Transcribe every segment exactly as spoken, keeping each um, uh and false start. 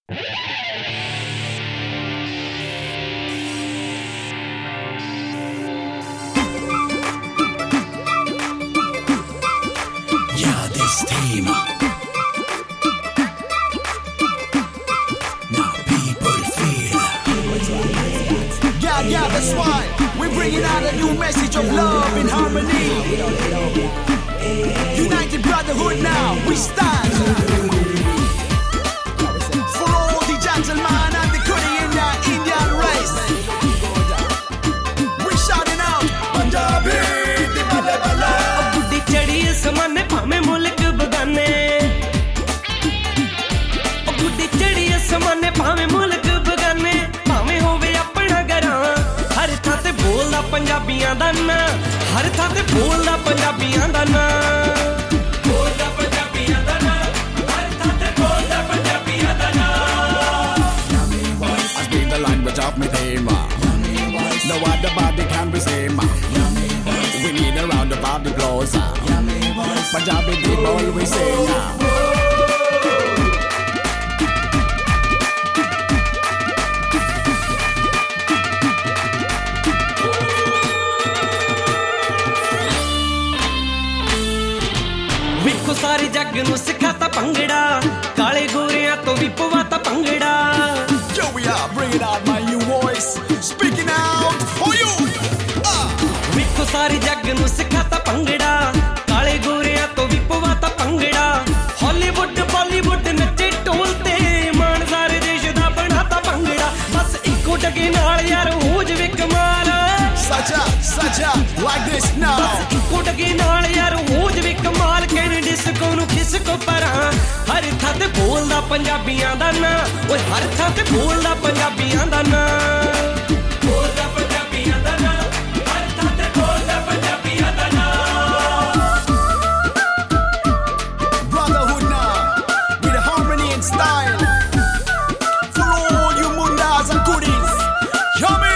Yeah, this team. Now people feel. Yeah, yeah, that's why we're bringing out a new message of love and harmony. United brotherhood now, we stand. For all the gentlemen and the goodie in the Indian race. We're shouting out, Punjabi, the bala bala. बुड्ढी चढ़ी समाने भावे मुल्क बगाने बुड्ढी चढ़ी समाने भावे मुल्क बगाने भावे होवे अपना घरां हर थां ते बोलदा पंजाबियां दा ना हर थां ते बोलदा पंजाबियां दा ना बोलदा पंजाबियां दा ना हर थां ते बोलदा पंजाबियां दा ना I speak the language of my team. No other body can be same. We need a round of applause. Punjabi people we sing. ਵੇਖੋ ਸਾਰੇ ਜੱਗ ਨੂੰ ਸਿਖਾਤਾ ਭੰਗੜਾ ਕਾਲੇ ਗੋਰਿਆਂ ਤੋਂ ਵੀ ਪਵਾਤਾ bhangra Yo, we are bringing out my new voice, speaking out for you. Ah. ਵੇਖੋ ਸਾਰੇ ਜੱਗ ਨੂੰ ਸਿਖਾਤਾ ਭੰਗੜਾ ਕਾਲੇ ਗੋਰਿਆਂ ਤੋਂ ਵੀ ਪਵਾਤਾ ਭੰਗੜਾ ਹਾਲੀਵੁੱਡ ਬਾਲੀਵੁੱਡ ਨੱਚੇ ਢੋਲ ਤੇ ਮਾਣ ਸਾਰੇ ਦੇਸ਼ ਦਾ ਬਣਾਤਾ ਭੰਗੜਾ ਬਸ ਇੱਕੋ ਡਗੇ ਨਾਲ ਯਾਰ ਹੋ ਜਵੇ ਕਮਾਲ Sacha, Sacha, like this now. ਬਸ ਇੱਕੋ ਡਗੇ ਨਾਲ ਯਾਰ ਹੋ ਜਵੇ ਕਮਾਲ ਕਹਿਣ ਡਿਸਕੋ ਨੂੰ ਖਿਸਕੋ ਪਰਾਂ ਹਰ ਥਾਂ ਤੇ ਬੋਲਦਾ ਪੰਜਾਬੀਆਂ ਦਾ ਨਾਂ ਓਏ ਹਰ ਥਾਂ ਤੇ ਬੋਲਦਾ ਪੰਜਾਬੀਆਂ ਦਾ ਨਾਂ ਬੋਲਦਾ ਪੰਜਾਬੀਆਂ ਦਾ ਨਾਂ ਹਰ ਥਾਂ ਤੇ ਬੋਲਦਾ ਪੰਜਾਬੀਆਂ ਦਾ ਨਾਂ Brotherhood now, with harmony and style. For all you mundas and goodies, yummy.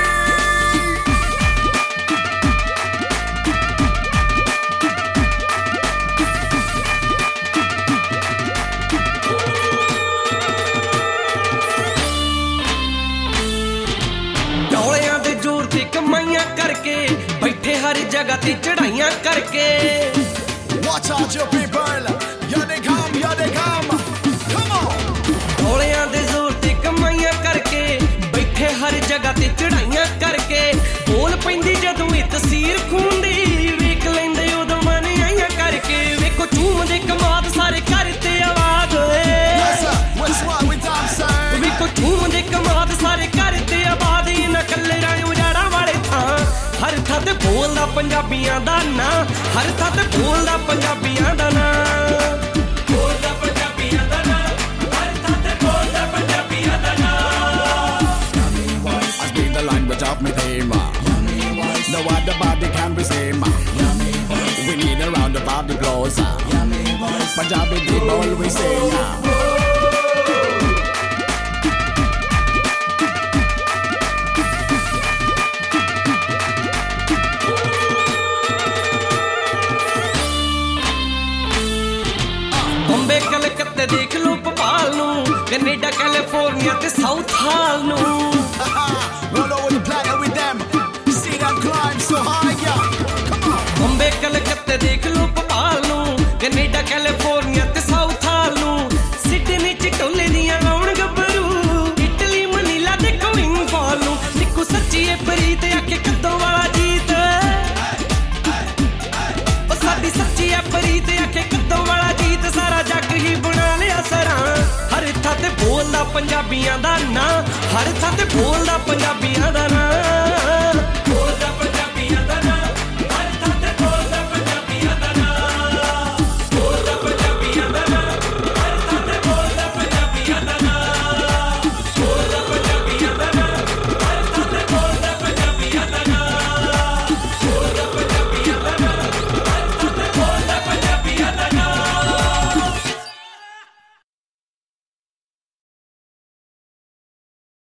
ਡੋਲਿਆਂ ਦੇ ਜ਼ੋਰ ਤੇ ਕਮਾਈਆਂ ਕਰਕੇ ਬੈਠੇ ਹਰ ਜਗ੍ਹਾ ਤੇ ਚੜਾਈਆਂ ਕਰਕੇ Watch out, your people. Here they come, here they come. Come on. ਡੋਲਿਆਂ ਦੇ ਜ਼ੋਰ ਤੇ ਕਮਾਈਆਂ ਕਰਕੇ ਬੈਠੇ ਹਰ ਜਗ੍ਹਾ ਤੇ ਚੜਾਈਆਂ ਕਰਕੇ ਬੋਲ ਪੈਂਦੀ ਜਦੋਂ ਇਹ ਤਸਵੀਰ ਖੂਨ ਦੀ ਵੇਖ ਲੈਂਦੇ ਉਦੋਂ ਮਨ ਆਈਆਂ ਕਰਕੇ ਵੇਖੋ ਝੂਮਦੇ ਕਮਾਦ ਸਾਰੇ ਘਰ ਤੇ ਆਵਾਜ਼ ਓਏ Yes, sir. What's wrong with dancing? ਵੇਖੋ ਝੂਮਦੇ ਕਮਾਦ ਸਾਰੇ ਘਰ ਤੇ ਆਵਾਜ਼ ਇਹਨਾਂ ਕੱਲੇ ਰਾਇਓ ਜਾੜਾ ਵਾਲੇ ਥਾਂ ਹਰ ਥਾਂ ਤੇ ਬੋਲਦਾ ਪੰਜਾਬੀਆਂ ਦਾ ਨਾਂ ਹਰ ਥਾਂ ਤੇ ਬੋਲਦਾ ਪੰਜਾਬੀਆਂ ਦਾ ਨਾਂ ਬੋਲਦਾ ਪੰਜਾਬੀਆਂ ਦਾ ਨਾਂ ਹਰ ਥਾਂ ਤੇ ਬੋਲਦਾ ਪੰਜਾਬੀਆਂ ਦਾ ਨਾਂ I speak the language of my team. No other body can be same. We need a round of applause. Punjabi people we sing. Bombay ਕਲਕੱਤੇ ਦੇਖ ਲੋ ਭੋਪਾਲ ਨੂੰ ਕੈਨੇਡਾ ਕੈਲੀਫੋਰਨੀਆ ਤੇ ਸਾਊਥ ਹਾਲ ਨੂੰ All over the planet with them. See them climb so high, yeah. Come on. Bombay ਕਲਕੱਤੇ ਦੇਖ ਲੋ ਭੋਪਾਲ ਨੂੰ ਕੈਨੇਡਾ ਕੈਲੀਫੋਰਨੀਆ ਤੇ ਸਾਊਥ ਹਾਲ ਨੂੰ ਸਿਡਨੀ ਚ ਟੋਲੇ ਦੀਆਂ ਲਾਉਣ ਗੱਭਰੂ ਇਟਲੀ ਮਨੀਲਾ ਤੇ ਕੋਇਨ ਫਾਲ ਨੂੰ ਨਿੱਕੂ ਸੱਚੀ ਏ ਪ੍ਰੀਤ ਆਖੇ ਕਦੋਂ ਵਾਲਾ ਜੀਤ ਉਹ ਸਾਡੀ ਸੱਚੀ ਏ ਪ੍ਰੀਤ ਆਖੇ ਕਦੋਂ ਵਾਲਾ ਜੀਤ ਸਾਰਾ ਜੱਗ ਹੀ ਬਣਾ ਲਿਆ ਸਰਾਂ ਹਰ ਥਾਂ ਤੇ ਬੋਲਦਾ ਪੰਜਾਬੀਆਂ ਦਾ ਨਾਂ ਹਰ ਥਾਂ ਤੇ ਬੋਲਦਾ ਪੰਜਾਬੀਆਂ ਦਾ ਨਾਂ